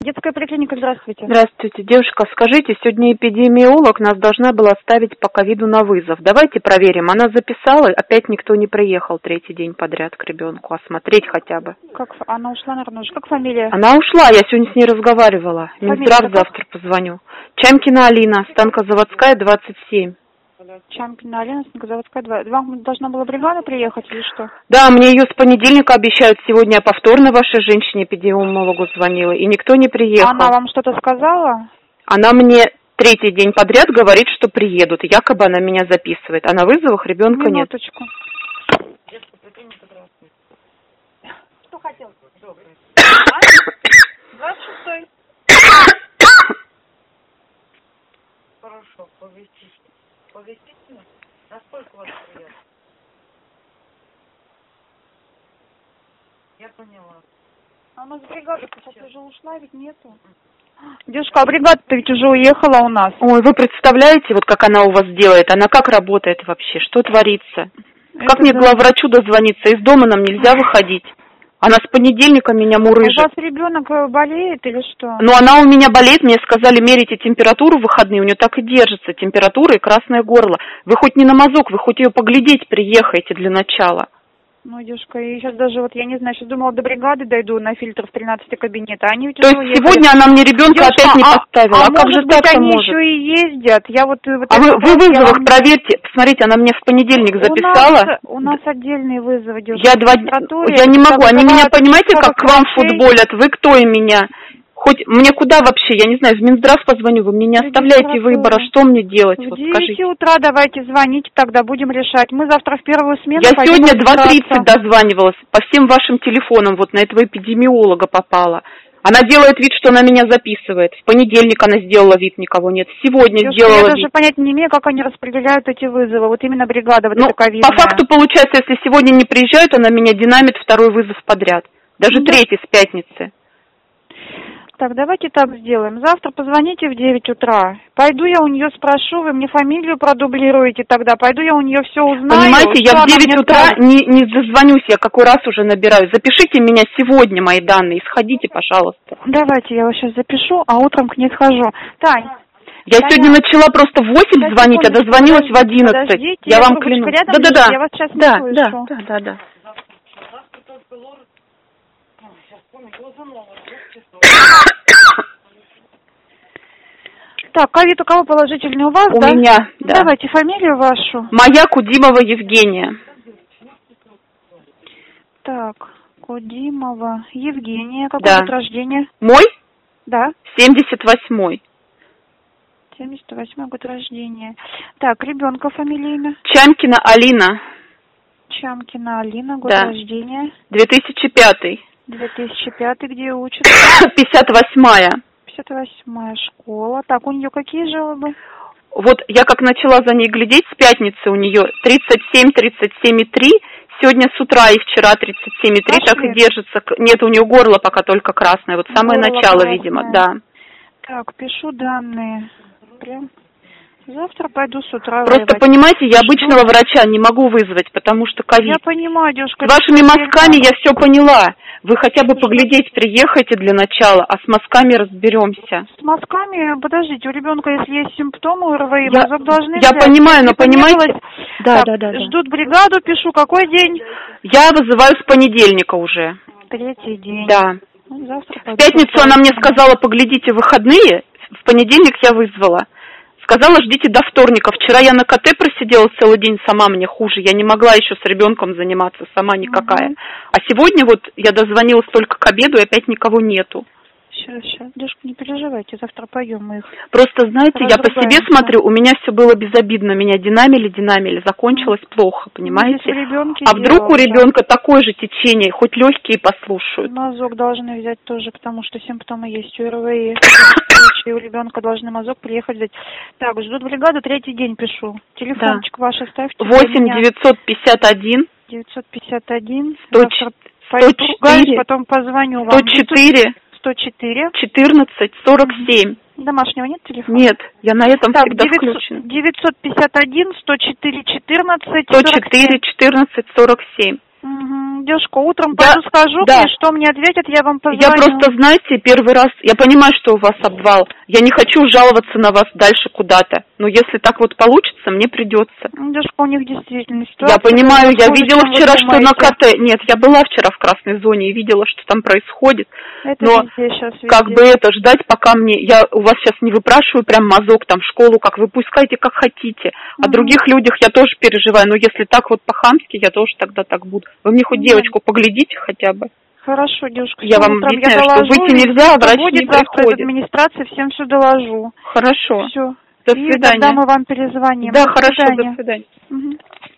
Детская поликлиника, здравствуйте. Здравствуйте. Девушка, скажите, сегодня эпидемиолог нас должна была ставить по ковиду на вызов. Давайте проверим. Она записала, опять никто не приехал третий день подряд к ребенку осмотреть хотя бы. Как она ушла, наверное, уже. Как фамилия? Она ушла, я сегодня с ней разговаривала. Минздрав завтра позвоню. Чамкина Алина, Станкозаводская, 27. Чамкина Алина, Станкозаводская, 2. Вам должна была бригада приехать или что? Да, мне ее с понедельника обещают. Сегодня я повторно вашей женщине-эпидемиологу звонила, и никто не приехал. Она вам что-то сказала? Она мне третий день подряд говорит, что приедут. Якобы она меня записывает. А на вызовах ребенка нет. Минуточку. Что хотел? 26-й. Хорошо, повестите. Повестите меня? Насколько вас приятно? Я поняла. А у нас бригада сейчас уже ушла, ведь нету. Девушка, а бригада-то ведь уже уехала у нас. Ой, вы представляете, вот как она у вас делает? Она как работает вообще? Что творится? Как мне главврачу дозвониться? Из дома нам нельзя выходить. Она с понедельника меня мурыжит. У вас ребенок болеет или что? Ну, она у меня болеет, мне сказали, мерите температуру в выходные, у нее так и держится, температура и красное горло. Вы хоть не на мазок, вы хоть ее поглядеть приехаете для начала. Ну, девушка, и сейчас даже вот, я не знаю, сейчас думала, до бригады дойду на фильтр в 13-й кабинет, а они ведь То есть сегодня она мне ребенка опять не поставила, а как же так-то они может? еще и ездят, я вот... А вы в вызовах проверьте, посмотрите, она мне в понедельник записала. У нас отдельные вызовы, девушка. Я не могу, они меня, понимаете, как к вам футболят, вы кто и меня? Хоть мне куда вообще, я не знаю, в Минздрав позвоню, вы мне не оставляете выбора, что мне делать, вот скажите. В 9 утра давайте звоните, тогда будем решать. Мы завтра в первую смену. Я сегодня 2:30 дозванивалась по всем вашим телефонам, вот на этого эпидемиолога попала. Она делает вид, что она меня записывает. В понедельник она сделала вид, никого нет. Сегодня сделала вид. Я даже понятия не имею, как они распределяют эти вызовы. Вот именно бригада вот эта ковидная. По факту получается, если сегодня не приезжают, она меня динамит второй вызов подряд. Даже третий с пятницы. Так, давайте так сделаем. Завтра позвоните в 9 утра. Пойду я у нее спрошу, вы мне фамилию продублируете тогда. Пойду я у нее все узнаю. Понимаете, я в 9 утра не дозвонюсь, я какой раз уже набираю. Запишите меня сегодня, мои данные, сходите, пожалуйста. Давайте, я вас сейчас запишу, а утром к ней схожу. Тань. Я сегодня начала просто в 8 звонить, а дозвонилась в 11. Подождите, я вам клянусь. Да. Я вас сейчас не слышу. Да. Так, ковид у кого положительный? У вас, у да? У меня, да. Давайте фамилию вашу. Моя Кудимова Евгения. Так, Кудимова Евгения. Какой год рождения? Мой? Да. 78-й. 78-й год рождения. Так, ребенка фамилия, имя? Чамкина Алина. Чамкина Алина, год рождения? 2005. 2005, где учится? 58-я. 58-я школа. Так, у нее какие жалобы? Вот я как начала за ней глядеть, с пятницы у нее 37,3. Сегодня с утра и вчера 37,3, так и держится. Нет, у нее горло пока только красное. Вот самое начало, красное. Видимо, да. Так, пишу данные. Прям... Завтра пойду с утра. Просто, понимаете, я обычного врача не могу вызвать, потому что ковид. Я понимаю, девушка. С вашими мазками я все поняла. Вы хотя бы поглядеть приехайте для начала, а с мазками разберемся. С мазками, подождите, у ребенка, если есть симптомы ОРВИ, мазок должны взять. Я понимаю, но понимаете... Да. Ждут бригаду, пишу, какой день? Я вызываю с понедельника уже. Третий день. Да. Ну, завтра в пятницу она мне сказала, поглядите выходные, в понедельник я вызвала. Сказала, ждите до вторника. Вчера я на КТ просидела целый день, сама мне хуже. Я не могла еще с ребенком заниматься, сама никакая. А сегодня вот я дозвонилась только к обеду, и опять никого нету. Сейчас, девушка, не переживайте, завтра поем мы их. Просто, знаете, я по себе смотрю, у меня все было безобидно. Меня динамили, закончилось плохо, понимаете? А вдруг у ребенка такое же течение, хоть легкие послушают. Мазок должны взять тоже, потому что симптомы есть у РВИ. У ребенка должны мазок приехать взять. Так, ждут бригаду, третий день пишу. Телефончик ваш оставьте. 8-951. 951. 104. Потом позвоню вам. 104. 104. 14 47. Домашнего нет телефона? Нет, я на этом всегда включена. 951 104 14 104 14 47. Угу. Девушка, утром пойду скажу, да. и что мне ответят, я вам позвоню. Я просто, знаете, первый раз, я понимаю, что у вас обвал. Я не хочу жаловаться на вас дальше куда-то. Но если так вот получится, мне придется. Девушка, у них действительно ситуация. Я понимаю, я видела вчера, что на КТ. Нет, я была вчера в красной зоне и видела, что там происходит. Это но везде сейчас, везде. Как бы это ждать, пока мне... Я у вас сейчас не выпрашиваю прям мазок там в школу, как вы пускайте, как хотите. О других людях я тоже переживаю, но если так вот по-хамски, я тоже тогда так буду. Вы мне хоть девочку поглядите хотя бы. Хорошо, девушка. Я вам объясняю, что выйти нельзя, а врач не приходит. Администрации всем все доложу. Хорошо. Все. До свидания. И тогда мы вам перезвоним. Да, хорошо, до свидания. Угу.